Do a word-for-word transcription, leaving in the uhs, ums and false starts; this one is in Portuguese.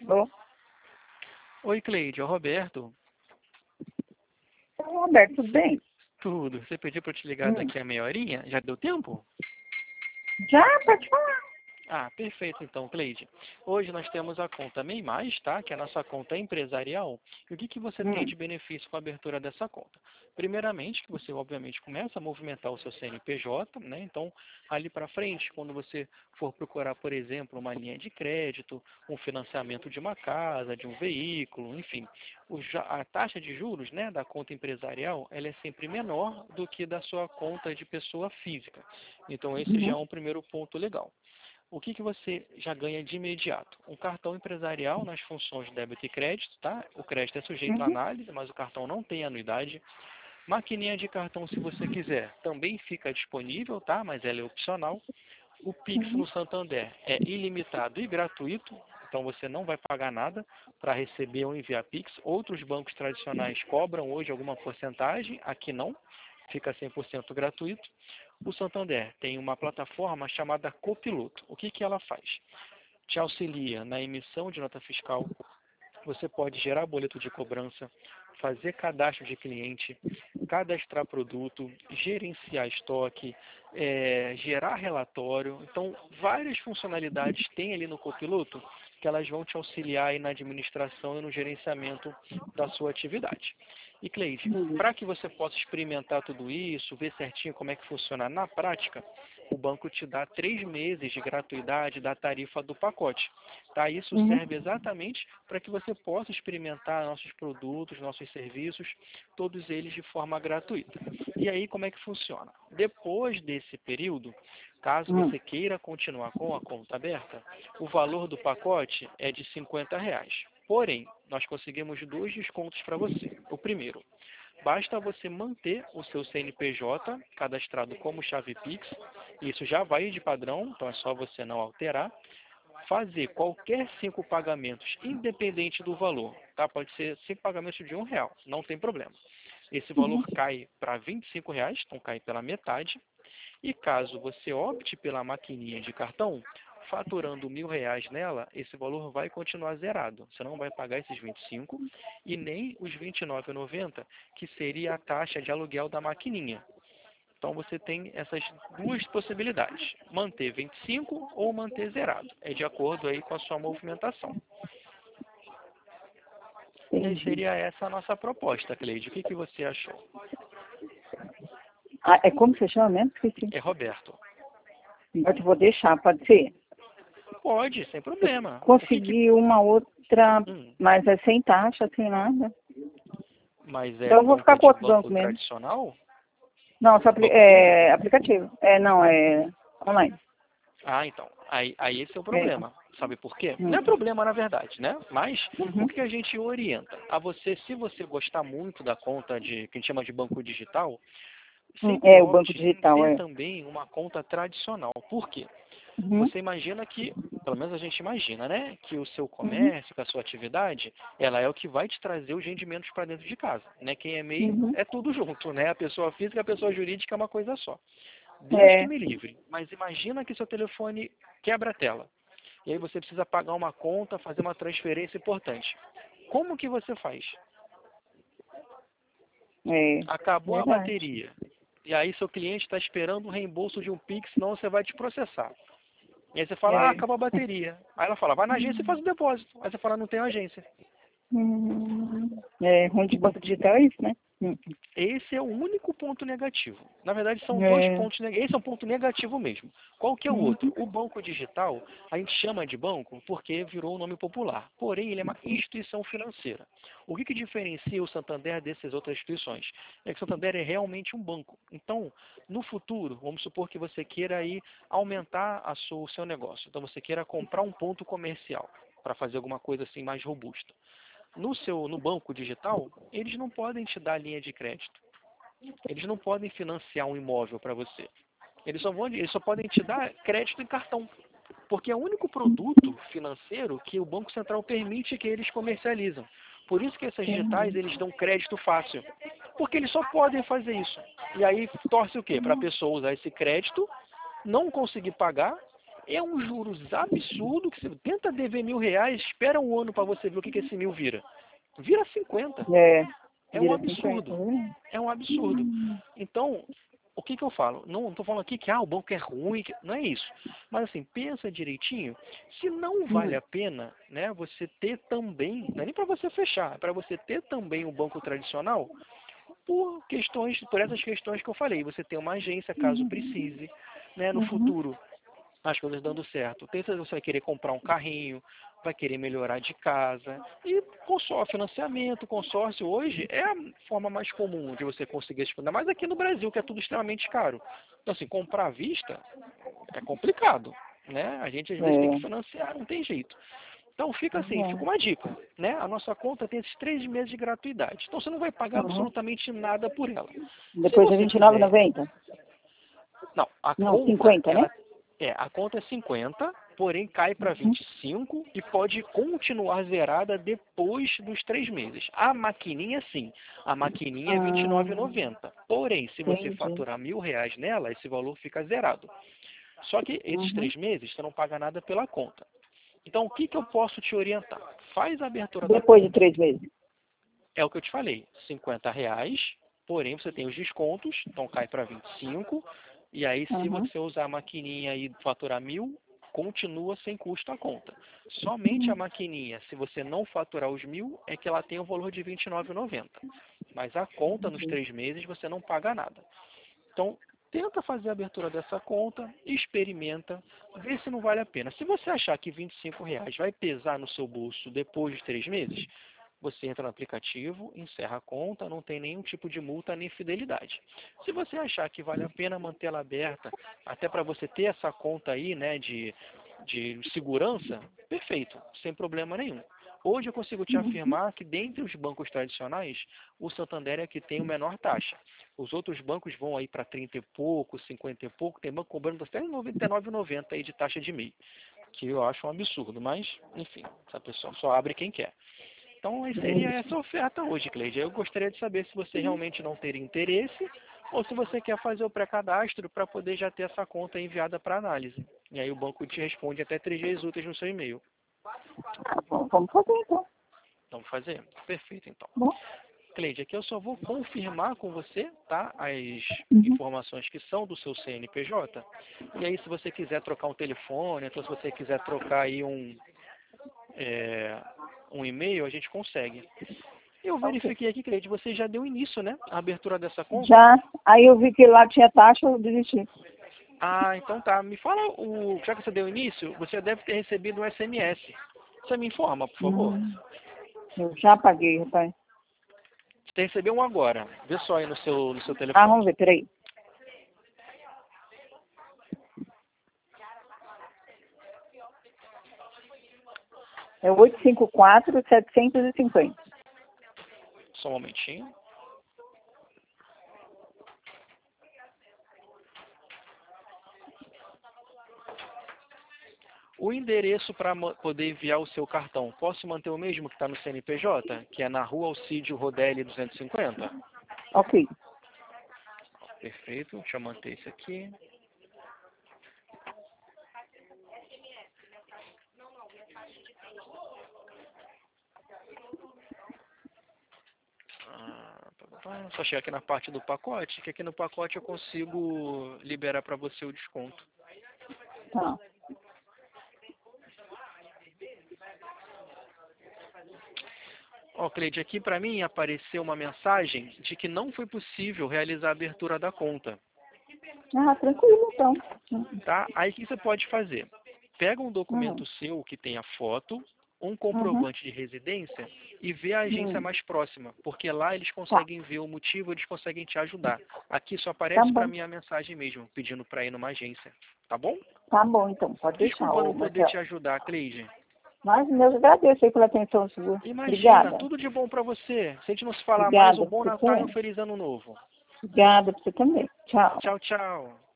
Ô, Oi, Cleide, é o Roberto. Roberto, tudo bem? Tudo. Você pediu para eu te ligar Hum. daqui a meia horinha? Já deu tempo? Já, pode falar. Ah, perfeito então, Cleide. Hoje nós temos a conta MEI Mais, tá? Que é a nossa conta empresarial. E o que, que você tem Hum. de benefício com a abertura dessa conta? Primeiramente, que você obviamente começa a movimentar o seu C N P J, né? Então, ali para frente, quando você for procurar, por exemplo, uma linha de crédito, um financiamento de uma casa, de um veículo, enfim, o ja- a taxa de juros, né, da conta empresarial, ela é sempre menor do que da sua conta de pessoa física. Então, esse já é Uhum. um primeiro ponto legal. O que, que você já ganha de imediato? Um cartão empresarial nas funções de débito e crédito, tá? O crédito é sujeito à Uhum. análise, mas o cartão não tem anuidade. Maquininha de cartão, se você quiser, também fica disponível, tá? Mas ela é opcional. O Pix Uhum. no Santander é ilimitado e gratuito, então você não vai pagar nada para receber ou enviar Pix. Outros bancos tradicionais cobram hoje alguma porcentagem, aqui não, fica cem por cento gratuito. O Santander tem uma plataforma chamada Copiloto. O que, que ela faz? Te auxilia na emissão de nota fiscal, você pode gerar boleto de cobrança, fazer cadastro de cliente, cadastrar produto, gerenciar estoque, é, gerar relatório. Então, várias funcionalidades tem ali no Copiloto que elas vão te auxiliar aí na administração e no gerenciamento da sua atividade. E Cleide, Uhum. para que você possa experimentar tudo isso, ver certinho como é que funciona na prática, o banco te dá três meses de gratuidade da tarifa do pacote. Tá? Isso Uhum. serve exatamente para que você possa experimentar nossos produtos, nossos serviços, todos eles de forma gratuita. E aí, como é que funciona? Depois desse período, caso Uhum. você queira continuar com a conta aberta, o valor do pacote é de cinquenta reais. Porém, nós conseguimos dois descontos para você. O primeiro, basta você manter o seu C N P J cadastrado como chave Pix, isso já vai de padrão, então é só você não alterar. Fazer qualquer cinco pagamentos, independente do valor, tá? Pode ser cinco pagamentos de um real, não tem problema. Esse Uhum. valor cai para vinte e cinco reais, então cai pela metade. E caso você opte pela maquininha de cartão, faturando mil reais nela, esse valor vai continuar zerado. Você não vai pagar esses vinte e cinco e nem os vinte e nove reais e noventa centavos, que seria a taxa de aluguel da maquininha. Então você tem essas duas possibilidades, manter vinte e cinco ou manter zerado. É de acordo aí com a sua movimentação. E aí Entendi. seria essa a nossa proposta, Cleide. O que, que você achou? Ah, é como você chama mesmo? Esqueci. É Roberto. Eu te vou deixar, pode ser? Pode, sem Eu problema. O que que... consegui uma outra, Hum, mas é sem taxa, sem nada. mas é Então eu vou conta ficar com de outro banco banco mesmo. tradicional? Não, só apli- Banco físico? é aplicativo. É, não, é online. Ah, então. Aí, aí esse é o É. problema. Sabe por quê? Não é Hum. problema na verdade, né? Mas o Uhum. que a gente orienta? A você, se você gostar muito da conta de, que a gente chama de banco digital, Hum. sempre É, o banco opte em digital, ter é. também uma conta tradicional. Por quê? Uhum. Você imagina que, pelo menos a gente imagina, né? Que o seu Uhum. comércio, que a sua atividade, ela é o que vai te trazer os rendimentos para dentro de casa. Né? Quem é MEI Uhum. é tudo junto, né? A pessoa física e a pessoa jurídica é uma coisa só. Deus que É. me livre. Mas imagina que seu telefone quebra a tela. E aí você precisa pagar uma conta, fazer uma transferência importante. Como que você faz? É. Acabou a Verdade. bateria. E aí seu cliente está esperando o reembolso de um Pix, senão você vai te processar. E aí você fala, ah, É. acabou a bateria. Aí ela fala, vai na agência e faz o depósito. Aí você fala, não tem agência. Hum. É, ruim de banco digital é isso, né? Hum. Esse é o único ponto negativo. Na verdade, são dois É. pontos negativos. Esse é um ponto negativo mesmo. Qual que é o outro? Uhum. O banco digital, a gente chama de banco porque virou um nome popular. Porém, ele é uma instituição financeira. O que, que diferencia o Santander dessas outras instituições? É que o Santander é realmente um banco. Então, no futuro, vamos supor que você queira aí aumentar a sua, o seu negócio. Então, você queira comprar um ponto comercial para fazer alguma coisa assim mais robusta. No seu, no banco digital, eles não podem te dar linha de crédito. Eles não podem financiar um imóvel para você. Eles só, vão, eles só podem te dar crédito em cartão. Porque é o único produto financeiro que o Banco Central permite que eles comercializam. Por isso que essas digitais Entendi. eles dão crédito fácil. Porque eles só podem fazer isso. E aí torce o quê? Para a pessoa usar esse crédito, não conseguir pagar É um juros absurdo que você tenta dever mil reais, espera um ano para você ver o que, que esse mil vira. Vira cinquenta. É. É um Vira absurdo. cinquenta, né? É um absurdo. Hum. Então, o que, que eu falo? Não estou falando aqui que ah, o banco é ruim, que... não é isso. Mas assim, pensa direitinho. Se não vale Hum. a pena, né, você ter também, não é nem para você fechar, é para você ter também o banco tradicional, por questões, por essas questões que eu falei. Você tem uma agência caso precise, né, no Uhum. futuro, as coisas dando certo. Pensa, você vai querer comprar um carrinho, vai querer melhorar de casa. E consórcio, financiamento, consórcio hoje é a forma mais comum de você conseguir esse fundo. Mas aqui no Brasil, que é tudo extremamente caro. Então, assim, comprar à vista é complicado, né? A gente às vezes tem que É. financiar, não tem jeito. Então fica assim, fica É. uma dica, né? A nossa conta tem esses três meses de gratuidade. Então você não vai pagar Uhum. absolutamente nada por ela. Se Depois é você vinte e nove quiser, e noventa? não, a Não, conta, cinquenta, né? ela é, a conta é cinquenta, porém cai para Uhum. vinte e cinco e pode continuar zerada depois dos três meses. A maquininha sim, a maquininha é vinte e nove e Ah, noventa. Porém, se você entendi. faturar mil reais nela, esse valor fica zerado. Só que esses Uhum. três meses você não paga nada pela conta. Então, o que, que eu posso te orientar? Faz a abertura da Depois de conta. três meses. É o que eu te falei, cinquenta reais, porém você tem os descontos, então cai para vinte e cinco, e aí se Uhum. você usar a maquininha e faturar mil, continua sem custo a conta. Somente a Uhum. maquininha, se você não faturar os mil, é que ela tem o valor de vinte e nove reais e noventa centavos. Mas a conta nos Entendi. três meses você não paga nada. Então, tenta fazer a abertura dessa conta, experimenta, vê se não vale a pena. Se você achar que vinte e cinco reais vai pesar no seu bolso depois de três meses, você entra no aplicativo, encerra a conta, não tem nenhum tipo de multa nem fidelidade. Se você achar que vale a pena manter ela aberta, até para você ter essa conta aí, né, de, de segurança, perfeito, sem problema nenhum. Hoje eu consigo te Uhum. afirmar que dentre os bancos tradicionais, o Santander é que tem o menor taxa. Os outros bancos vão aí para trinta e pouco, cinquenta e pouco, tem banco cobrando até noventa e nove reais e noventa centavos aí de taxa de M E I, que eu acho um absurdo, mas, enfim, essa pessoa só abre quem quer. Então, aí seria essa oferta hoje, Cleide. Eu gostaria de saber se você realmente não teria interesse ou se você quer fazer o pré-cadastro para poder já ter essa conta enviada para análise. E aí o banco te responde até três dias úteis no seu e-mail. Ah, bom, vamos fazer então. Vamos fazer? Perfeito, então. Bom. Cleide, aqui eu só vou confirmar com você, tá, as Uhum. informações que são do seu C N P J. E aí, se você quiser trocar um telefone, então se você quiser trocar aí um, é, um e-mail, a gente consegue. Eu Ok. verifiquei aqui, Cleide, você já deu início, né? A abertura dessa conta? Já, aí eu vi que lá tinha taxa, eu desisti. Ah, então tá. Me fala, o, já que você deu início, você já deve ter recebido um S M S. Você me informa, por favor. Hum, eu já paguei, rapaz. Você recebeu um agora. Vê só aí no seu, no seu Ah, vamos telefone. ver, peraí. É oito cinco quatro, setecentos e cinquenta. Só um momentinho. O endereço para poder enviar o seu cartão, posso manter o mesmo que está no C N P J? Que é na rua Alcídio Rodelli duzentos e cinquenta? Ok. Perfeito. Deixa eu manter isso aqui. Ah, pá, pá, pá. Só chegar aqui na parte do pacote, que aqui no pacote eu consigo liberar para você o desconto. Tá. Ó, Cleide, aqui para mim apareceu uma mensagem de que não foi possível realizar a abertura da conta, Ah, tranquilo então. tá? Aí o que você pode fazer? Pega um Uhum. documento seu que tenha foto, um Uhum. comprovante de residência e vê a agência Hum. mais próxima, porque lá eles Tá. conseguem ver o motivo, eles conseguem te ajudar. Aqui só Tá aparece para bom. mim a mensagem mesmo, pedindo para ir numa agência, tá bom? Tá bom, então. Pode deixar, Desculpa ô não poder Marcelo. te ajudar, Cleide. Mas Deus agradeço aí pela atenção sua. Imagina, Obrigada. tudo de bom para você. Se a gente não se falar mais, um Obrigada. bom Você Natal e um também. feliz ano novo. Obrigada pra você também. Tchau. Tchau, tchau.